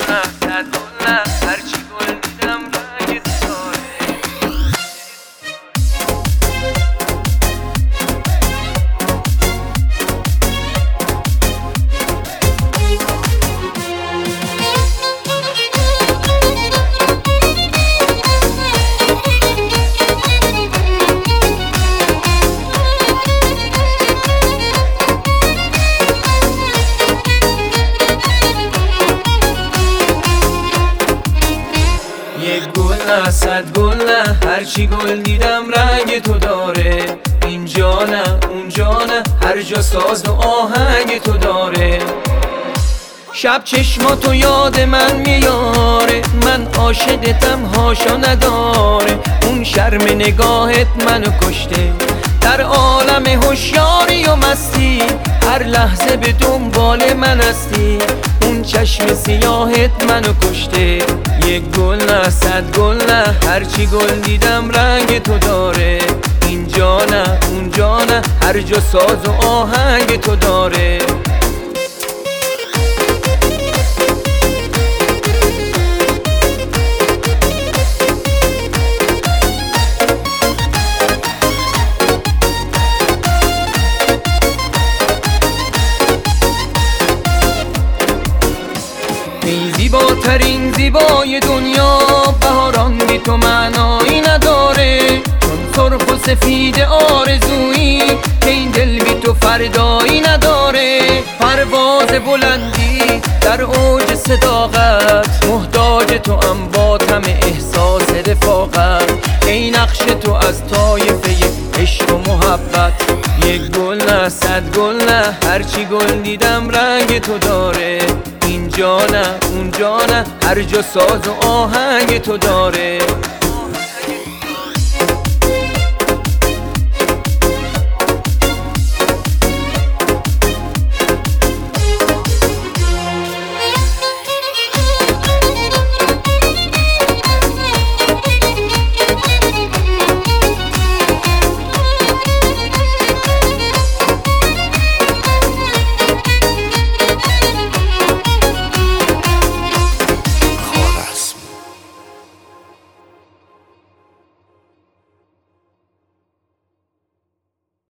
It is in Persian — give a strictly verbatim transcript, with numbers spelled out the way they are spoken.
نه صد گل نه هرچی گل دیدم رنگ تو داره. یک گل نه صد گل نه هرچی گل دیدم رنگ تو داره. اینجا نه اونجا نه هر جا ساز و آهنگ تو داره. شب چشماتو یاد من میاره، من عاشقتم هاشا نداره. اون شرم نگاهت منو کشته، در عالم هوشیاری و مستی هر لحظه به دنبال من هستی. اون چشم سیاهت منو کشته. یک گل نه صد گل نه هرچی گل دیدم رنگ تو داره. اینجا نه اونجا نه هر جا ساز و آهنگ تو داره. ای زیباترین زیبای دنیا، بهاران بی تو معنایی نداره. چون سرخ و سفید آرزویی که این دل بی تو فردایی نداره. پرواز بلندی در اوج صداقت، محتاج تو ام با طعم احساس رفاقت. ای نقش تو از طایفه عشق و محبت. یک گل نه صد گل نه هرچی گل دیدم رنگ تو داره. اینجا نه اونجا نه هر جا ساز و آهنگ تو داره.